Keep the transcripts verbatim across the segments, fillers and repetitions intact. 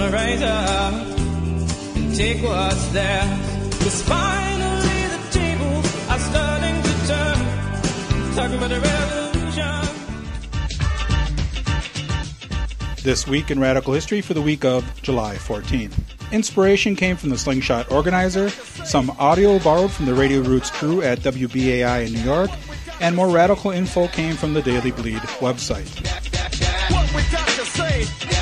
gonna rise up and take what's theirs. Cause finally the tables are starting to turn. Talking about the revolution. This week in Radical History for the week of July fourteenth. Inspiration came from the Slingshot Organizer, some audio borrowed from the Radio Roots crew at W B A I in New York, and more radical info came from the Daily Bleed website. What we got to say?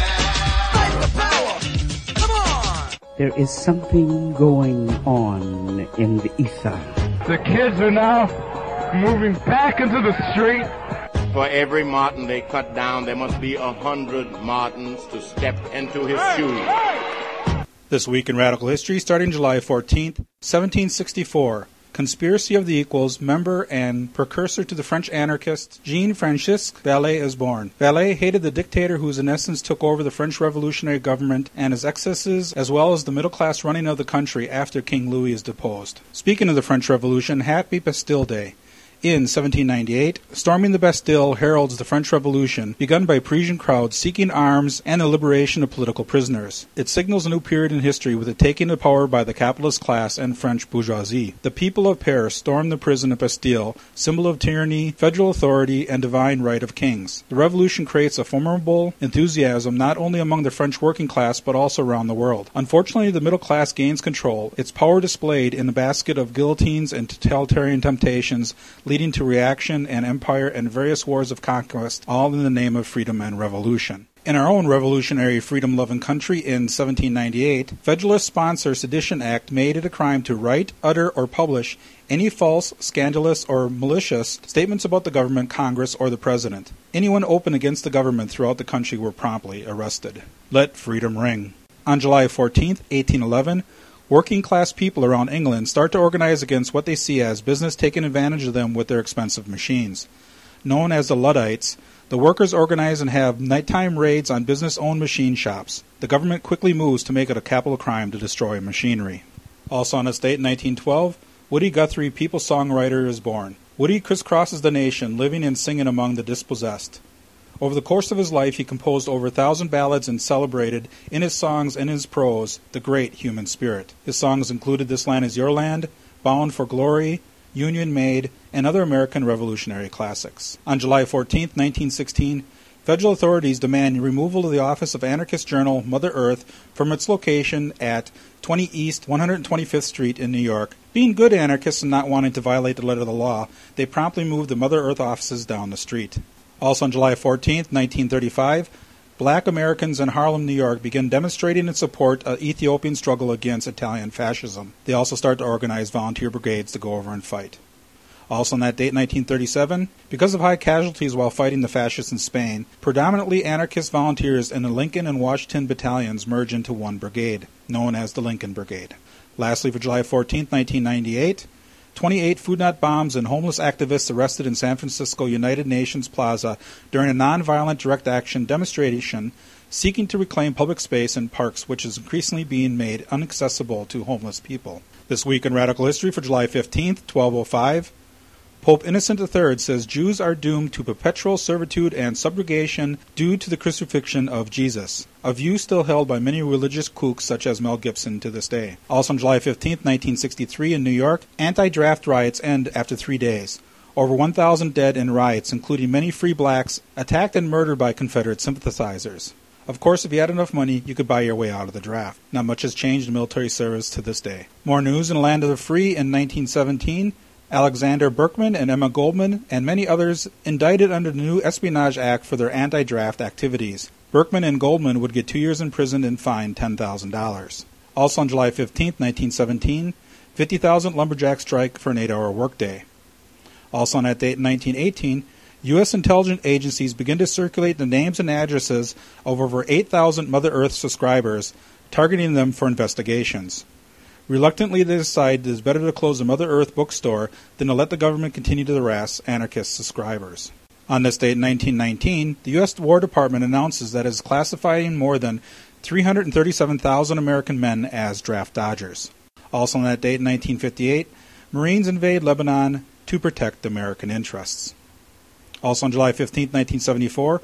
Fight the power! Come on! There is something going on in the ether. The kids are now moving back into the street. For every marten they cut down, there must be a hundred martens to step into his hey, shoes. Hey! This week in Radical History, starting July fourteenth, seventeen sixty-four, Conspiracy of the Equals member and precursor to the French anarchist Jean-Francisque Vallée is born. Vallée hated the dictator who in essence took over the French revolutionary government and his excesses, as well as the middle-class running of the country after King Louis is deposed. Speaking of the French Revolution, happy Bastille Day. In seventeen ninety-eight, storming the Bastille heralds the French Revolution, begun by Parisian crowds seeking arms and the liberation of political prisoners. It signals a new period in history with the taking of power by the capitalist class and French bourgeoisie. The people of Paris stormed the prison of Bastille, symbol of tyranny, federal authority, and divine right of kings. The revolution creates a formidable enthusiasm not only among the French working class but also around the world. Unfortunately, the middle class gains control, its power displayed in the basket of guillotines and totalitarian temptations, leading to reaction and empire and various wars of conquest, all in the name of freedom and revolution. In our own revolutionary freedom-loving country in seventeen ninety-eight, Federalist sponsor Sedition Act made it a crime to write, utter, or publish any false, scandalous, or malicious statements about the government, Congress, or the President. Anyone open against the government throughout the country were promptly arrested. Let freedom ring. On July fourteenth, eighteen eleven, working-class people around England start to organize against what they see as business taking advantage of them with their expensive machines. Known as the Luddites, the workers organize and have nighttime raids on business-owned machine shops. The government quickly moves to make it a capital crime to destroy machinery. Also on this date in nineteen twelve, Woody Guthrie, people's songwriter, is born. Woody crisscrosses the nation, living and singing among the dispossessed. Over the course of his life, he composed over a thousand ballads and celebrated, in his songs and his prose, the great human spirit. His songs included This Land Is Your Land, Bound for Glory, Union Made, and other American revolutionary classics. On July fourteenth, nineteen sixteen, federal authorities demand removal of the office of anarchist journal Mother Earth from its location at twenty East one hundred twenty-fifth Street in New York. Being good anarchists and not wanting to violate the letter of the law, they promptly moved the Mother Earth offices down the street. Also on July fourteenth, nineteen thirty-five, black Americans in Harlem, New York begin demonstrating in support of the Ethiopian struggle against Italian fascism. They also start to organize volunteer brigades to go over and fight. Also on that date, nineteen thirty-seven, because of high casualties while fighting the fascists in Spain, predominantly anarchist volunteers in the Lincoln and Washington battalions merge into one brigade, known as the Lincoln Brigade. Lastly, for July fourteenth, nineteen ninety-eight, twenty-eight food not bombs and homeless activists arrested in San Francisco United Nations Plaza during a nonviolent direct action demonstration seeking to reclaim public space and parks, which is increasingly being made inaccessible to homeless people. This week in Radical History for July fifteenth, twelve oh five, Pope Innocent the Third says Jews are doomed to perpetual servitude and subjugation due to the crucifixion of Jesus, a view still held by many religious kooks such as Mel Gibson to this day. Also on July fifteenth, nineteen sixty-three in New York, anti-draft riots end after three days. Over one thousand dead in riots, including many free blacks, attacked and murdered by Confederate sympathizers. Of course, if you had enough money, you could buy your way out of the draft. Not much has changed in military service to this day. More news in the land of the free in nineteen seventeen. Alexander Berkman and Emma Goldman and many others indicted under the new Espionage Act for their anti-draft activities. Berkman and Goldman would get two years in prison and fined ten thousand dollars. Also on July fifteenth, nineteen seventeen, fifty thousand lumberjacks strike for an eight-hour workday. Also on that date in nineteen eighteen, U S intelligence agencies begin to circulate the names and addresses of over eight thousand Mother Earth subscribers, targeting them for investigations. Reluctantly, they decide it is better to close the Mother Earth bookstore than to let the government continue to harass anarchist subscribers. On this date in nineteen nineteen, the U S War Department announces that it is classifying more than three hundred thirty-seven thousand American men as draft dodgers. Also on that date in nineteen fifty-eight, Marines invade Lebanon to protect American interests. Also on July fifteenth, nineteen seventy-four,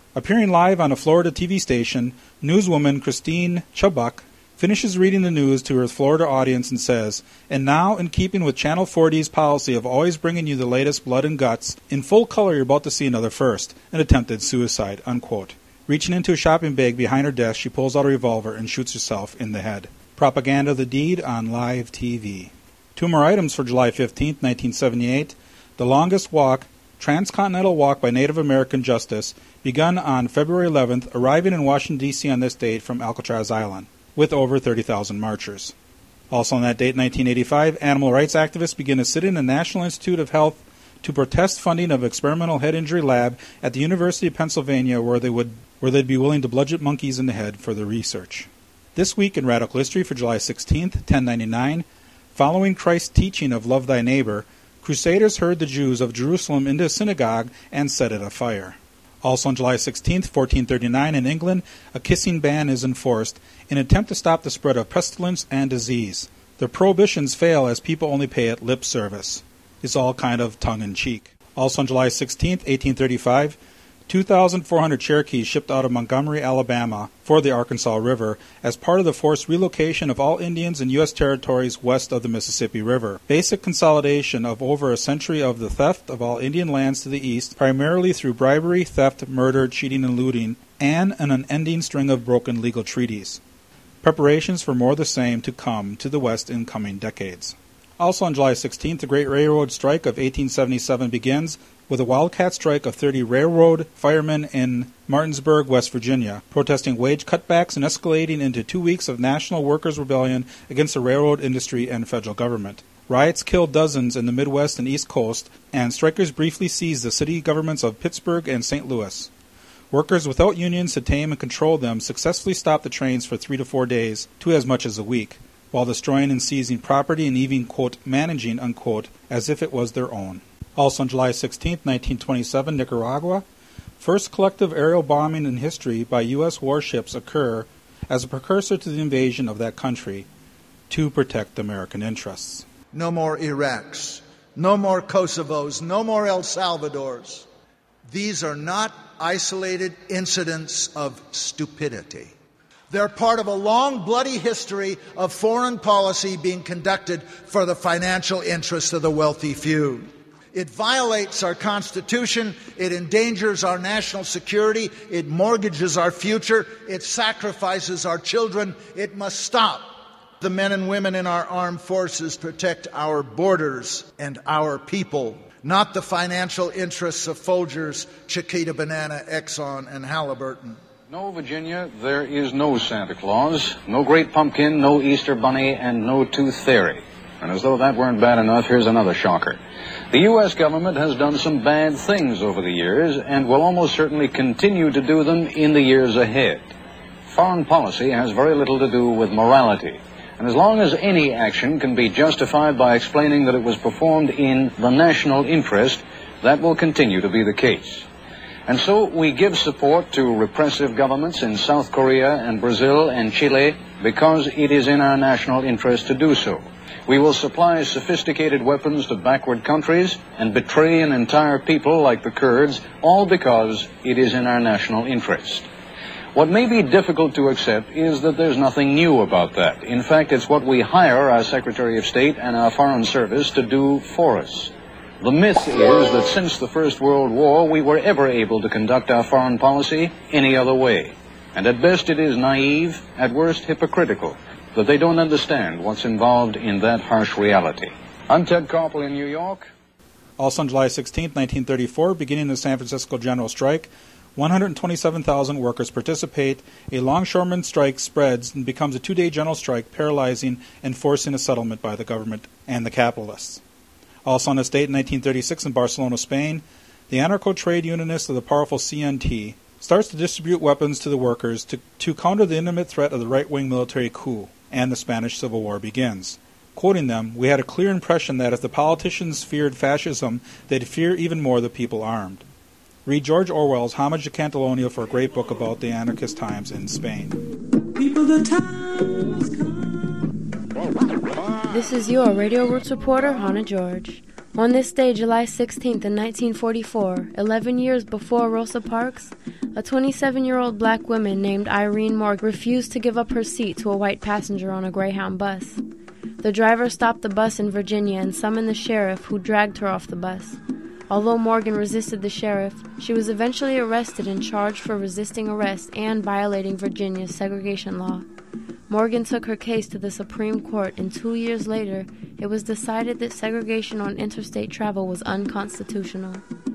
Appearing live on a Florida T V station, newswoman Christine Chubbuck finishes reading the news to her Florida audience and says, "And now, in keeping with Channel four D's policy of always bringing you the latest blood and guts, in full color you're about to see another first, an attempted suicide," unquote. Reaching into a shopping bag behind her desk, she pulls out a revolver and shoots herself in the head. Propaganda of the deed on live T V. Two more items for July fifteenth, nineteen seventy-eight. The longest walk, Transcontinental Walk by Native American Justice, begun on February eleventh, arriving in Washington, D C on this date from Alcatraz Island, with over thirty thousand marchers. Also on that date, nineteen eighty-five, animal rights activists begin a sit-in in the National Institute of Health to protest funding of experimental head injury lab at the University of Pennsylvania, where they would where they'd be willing to bludgeon monkeys in the head for the research. This week in Radical History for July sixteenth, ten ninety-nine, following Christ's teaching of love thy neighbor, Crusaders herd the Jews of Jerusalem into a synagogue and set it afire. Also on July sixteenth, fourteen thirty-nine, in England, a kissing ban is enforced in an attempt to stop the spread of pestilence and disease. The prohibitions fail as people only pay it lip service. It's all kind of tongue-in-cheek. Also on July sixteenth, eighteen thirty-five, two thousand four hundred Cherokees shipped out of Montgomery, Alabama, for the Arkansas River as part of the forced relocation of all Indians in U S territories west of the Mississippi River. Basic consolidation of over a century of the theft of all Indian lands to the east, primarily through bribery, theft, murder, cheating, and looting, and an unending string of broken legal treaties. Preparations for more of the same to come to the west in coming decades. Also on July sixteenth, the Great Railroad Strike of eighteen seventy-seven begins with a wildcat strike of thirty railroad firemen in Martinsburg, West Virginia, protesting wage cutbacks and escalating into two weeks of national workers' rebellion against the railroad industry and federal government. Riots killed dozens in the Midwest and East Coast, and strikers briefly seized the city governments of Pittsburgh and Saint Louis. Workers without unions to tame and control them successfully stopped the trains for three to four days, to as much as a week, while destroying and seizing property and even, quote, managing, unquote, as if it was their own. Also on July sixteenth, nineteen twenty-seven, Nicaragua, first collective aerial bombing in history by U S warships occur as a precursor to the invasion of that country to protect American interests. No more Iraqs, no more Kosovos, no more El Salvadors. These are not isolated incidents of stupidity. They're part of a long, bloody history of foreign policy being conducted for the financial interests of the wealthy few. It violates our Constitution, it endangers our national security, it mortgages our future, it sacrifices our children. It must stop. The men and women in our armed forces protect our borders and our people, not the financial interests of Folgers, Chiquita Banana, Exxon, and Halliburton. No, Virginia, there is no Santa Claus, no Great Pumpkin, no Easter Bunny, and no Tooth Fairy. And as though that weren't bad enough, here's another shocker. The U S government has done some bad things over the years and will almost certainly continue to do them in the years ahead. Foreign policy has very little to do with morality. And as long as any action can be justified by explaining that it was performed in the national interest, that will continue to be the case. And so we give support to repressive governments in South Korea and Brazil and Chile because it is in our national interest to do so. We will supply sophisticated weapons to backward countries and betray an entire people like the Kurds, all because it is in our national interest. What may be difficult to accept is that there's nothing new about that. In fact, it's what we hire our Secretary of State and our Foreign Service to do for us. The myth is that since the First World War, we were ever able to conduct our foreign policy any other way. And at best it is naive, at worst hypocritical, that they don't understand what's involved in that harsh reality. I'm Ted Koppel in New York. Also on July sixteenth, nineteen thirty-four, beginning the San Francisco General Strike, one hundred twenty-seven thousand workers participate. A longshoreman strike spreads and becomes a two-day general strike, paralyzing and forcing a settlement by the government and the capitalists. Also on this date, in nineteen thirty-six, in Barcelona, Spain, the anarcho-trade unionist of the powerful C N T starts to distribute weapons to the workers to, to counter the imminent threat of the right-wing military coup, and the Spanish Civil War begins. Quoting them, "We had a clear impression that if the politicians feared fascism, they'd fear even more the people armed." Read George Orwell's Homage to Catalonia for a great book about the anarchist times in Spain. People, the time has come. This is your Radio Roots reporter, Hannah George. On this day, July sixteenth in nineteen forty-four, eleven years before Rosa Parks, a twenty-seven-year-old black woman named Irene Morgan refused to give up her seat to a white passenger on a Greyhound bus. The driver stopped the bus in Virginia and summoned the sheriff, who dragged her off the bus. Although Morgan resisted the sheriff, she was eventually arrested and charged for resisting arrest and violating Virginia's segregation law. Morgan took her case to the Supreme Court, and two years later, it was decided that segregation on interstate travel was unconstitutional.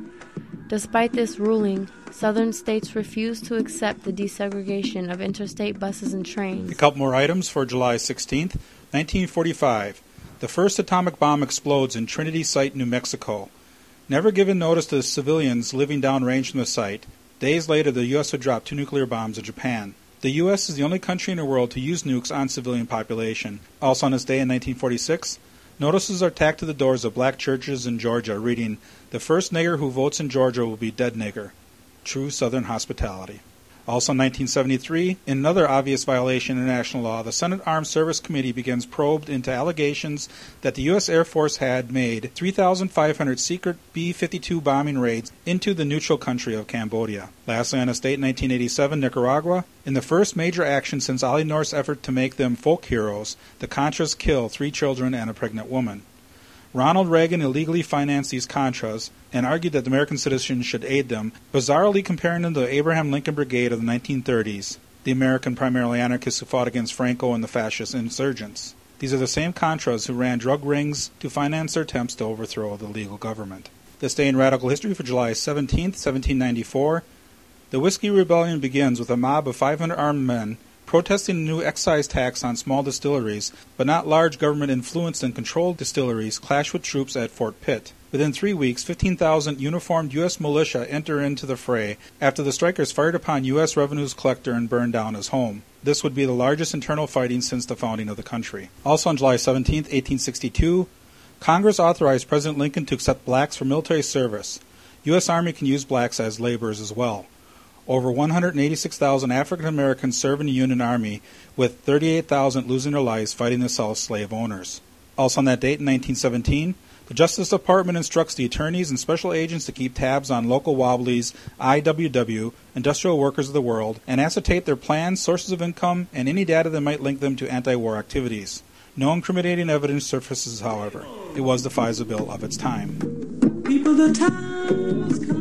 Despite this ruling, southern states refused to accept the desegregation of interstate buses and trains. A couple more items for July sixteenth, nineteen forty-five. The first atomic bomb explodes in Trinity Site, New Mexico. Never given notice to the civilians living downrange from the site, days later the U S would drop two nuclear bombs at Japan. The U S is the only country in the world to use nukes on civilian population. Also on this day in nineteen forty-six, notices are tacked to the doors of black churches in Georgia reading, "The first nigger who votes in Georgia will be dead nigger." True Southern hospitality. Also in nineteen seventy-three, in another obvious violation of international law, the Senate Armed Service Committee begins probe into allegations that the U S Air Force had made three thousand five hundred secret B fifty-two bombing raids into the neutral country of Cambodia. Lastly, on this date in nineteen eighty-seven, Nicaragua, in the first major action since Ali North's effort to make them folk heroes, the Contras kill three children and a pregnant woman. Ronald Reagan illegally financed these Contras and argued that American citizens should aid them, bizarrely comparing them to the Abraham Lincoln Brigade of the nineteen thirties, the American primarily anarchists who fought against Franco and the fascist insurgents. These are the same Contras who ran drug rings to finance their attempts to overthrow the legal government. This day in radical history for July seventeenth, seventeen ninety-four, the Whiskey Rebellion begins with a mob of five hundred armed men protesting the new excise tax on small distilleries, but not large government-influenced and controlled distilleries, clash with troops at Fort Pitt. Within three weeks, fifteen thousand uniformed U S militia enter into the fray after the strikers fired upon U S revenues collector and burned down his home. This would be the largest internal fighting since the founding of the country. Also on July seventeenth, eighteen sixty-two, Congress authorized President Lincoln to accept blacks for military service. U S Army can use blacks as laborers as well. Over one hundred eighty-six thousand African Americans serve in the Union Army, with thirty-eight thousand losing their lives fighting to sell slave owners. Also on that date in nineteen seventeen, the Justice Department instructs the attorneys and special agents to keep tabs on local wobblies, I W W, industrial workers of the world, and ascertain their plans, sources of income, and any data that might link them to anti-war activities. No incriminating evidence surfaces, however. It was the FISA bill of its time. People, the time has come.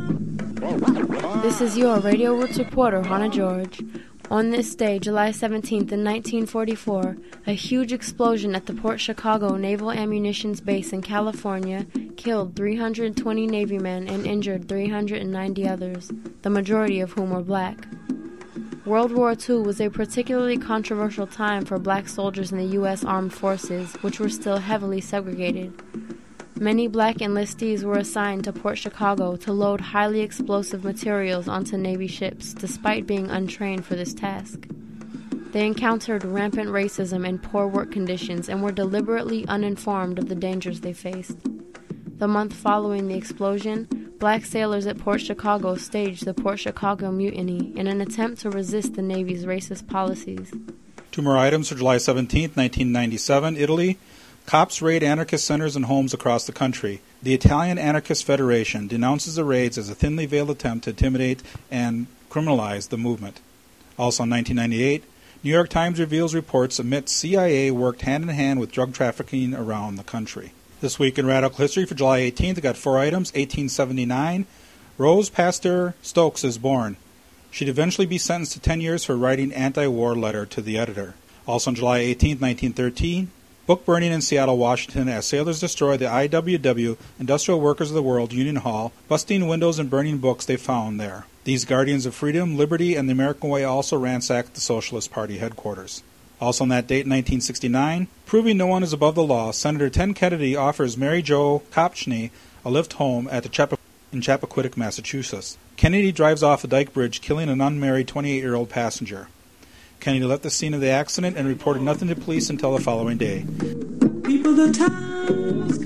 This is your Radio Roots reporter, Hannah George. On this day, July seventeenth in nineteen forty-four, a huge explosion at the Port Chicago Naval Ammunition Base in California killed three hundred twenty Navy men and injured three hundred ninety others, the majority of whom were black. World War Two was a particularly controversial time for black soldiers in the U S Armed Forces, which were still heavily segregated. Many black enlistees were assigned to Port Chicago to load highly explosive materials onto Navy ships, despite being untrained for this task. They encountered rampant racism and poor work conditions and were deliberately uninformed of the dangers they faced. The month following the explosion, black sailors at Port Chicago staged the Port Chicago Mutiny in an attempt to resist the Navy's racist policies. Two more items for July seventeenth, nineteen ninety-seven, Italy. Cops raid anarchist centers and homes across the country. The Italian Anarchist Federation denounces the raids as a thinly veiled attempt to intimidate and criminalize the movement. Also in nineteen ninety-eight, New York Times reveals reports admit C I A worked hand-in-hand with drug trafficking around the country. This week in Radical History for July eighteenth, I got four items. eighteen seventy-nine, Rose Pasteur Stokes is born. She'd eventually be sentenced to ten years for writing anti-war letter to the editor. Also on July eighteenth, nineteen thirteen, book burning in Seattle, Washington, as sailors destroy the I W W, Industrial Workers of the World, Union Hall, busting windows and burning books they found there. These guardians of freedom, liberty, and the American way also ransacked the Socialist Party headquarters. Also on that date, nineteen sixty-nine, proving no one is above the law, Senator Ted Kennedy offers Mary Jo Kopchny a lift home at the Chappa- in Chappaquiddick, Massachusetts. Kennedy drives off the Dyke Bridge, killing an unmarried twenty-eight-year-old passenger. Kennedy left the scene of the accident and reported nothing to police until the following day. People, the time has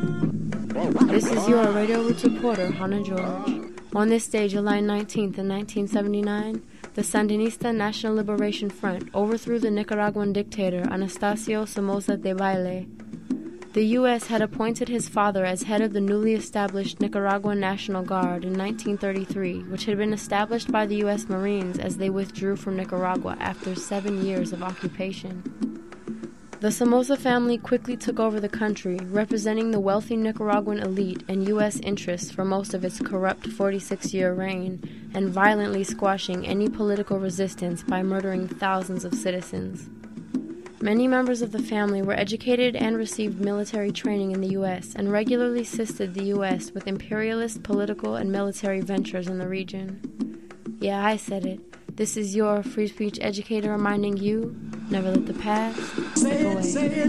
come. This is your Radio Roots reporter, Hannah George. On this day, July nineteenth in nineteen seventy-nine, the Sandinista National Liberation Front overthrew the Nicaraguan dictator Anastasio Somoza Debayle. The U S had appointed his father as head of the newly established Nicaraguan National Guard in nineteen thirty-three, which had been established by the U S Marines as they withdrew from Nicaragua after seven years of occupation. The Somoza family quickly took over the country, representing the wealthy Nicaraguan elite and U S interests for most of its corrupt forty-six-year reign, and violently squashing any political resistance by murdering thousands of citizens. Many members of the family were educated and received military training in the U S and regularly assisted the U S with imperialist political and military ventures in the region. Yeah, I said it. This is your free speech educator reminding you, never let the past slip away.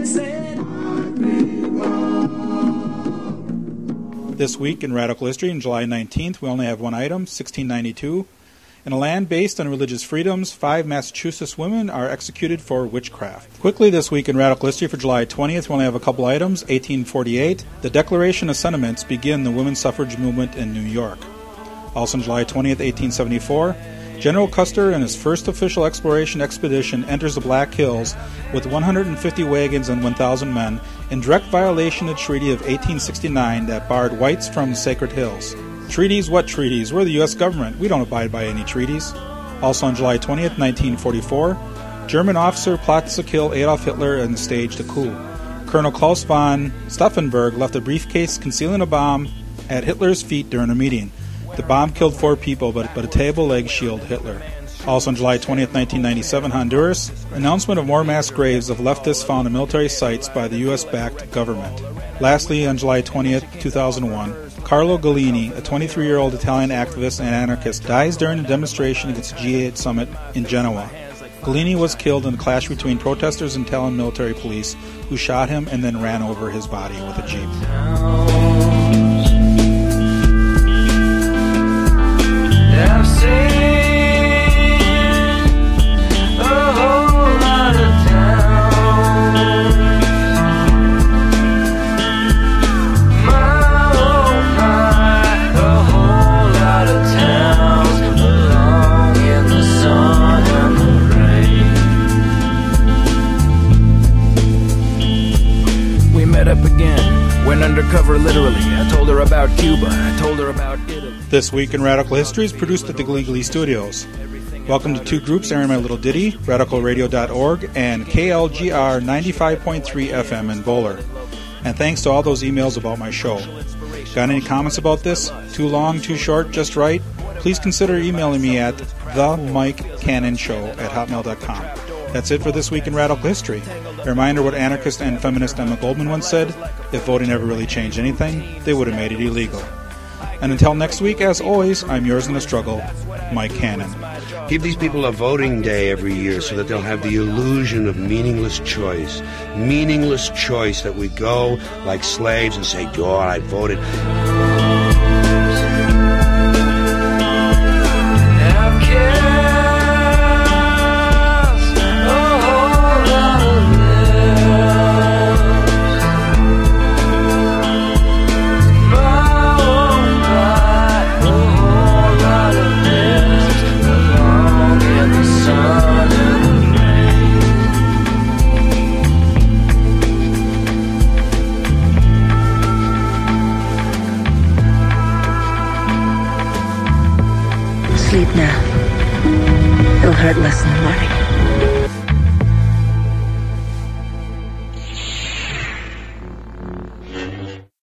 This week in Radical History, on July nineteenth, we only have one item, sixteen ninety-two. In a land based on religious freedoms, five Massachusetts women are executed for witchcraft. Quickly this week in Radical History for July twentieth, we only have a couple items. eighteen forty-eight, the Declaration of Sentiments begin the women's suffrage movement in New York. Also on July twentieth, eighteen seventy-four, General Custer and his first official exploration expedition enters the Black Hills with one hundred fifty wagons and one thousand men in direct violation of the Treaty of eighteen sixty-nine that barred whites from the Sacred Hills. Treaties? What treaties? We're the U S government. We don't abide by any treaties. Also on July twentieth, nineteen forty-four, German officer plots to kill Adolf Hitler and staged a coup. Colonel Klaus von Stauffenberg left a briefcase concealing a bomb at Hitler's feet during a meeting. The bomb killed four people, but, but a table leg shielded Hitler. Also on July twentieth, nineteen ninety-seven, Honduras, announcement of more mass graves of leftists found in military sites by the U S-backed government. Lastly, on July twentieth, two thousand one, Carlo Gallini, a twenty-three-year-old Italian activist and anarchist, dies during a demonstration against the G eight summit in Genoa. Gallini was killed in a clash between protesters and Italian military police, who shot him and then ran over his body with a jeep. I've seen a whole lot of towns. My, oh my, a whole lot of towns along in the sun and the rain. We met up again, went undercover literally. I told her about Cuba, I told her about Italy. This Week in Radical History is produced at the Glee Glee Studios. Welcome to two groups airing my little ditty, radical radio dot org and K L G R ninety-five point three F M in Bowler. And thanks to all those emails about my show. Got any comments about this? Too long, too short, just right? Please consider emailing me at the mike cannon show at hotmail dot com. That's it for This Week in Radical History. A reminder what anarchist and feminist Emma Goldman once said, if voting ever really changed anything, they would have made it illegal. And until next week, as always, I'm yours in the struggle, Mike Cannon. Give these people a voting day every year so that they'll have the illusion of meaningless choice. Meaningless choice that we go like slaves and say, oh, I voted. Sleep now. It'll hurt less in the morning.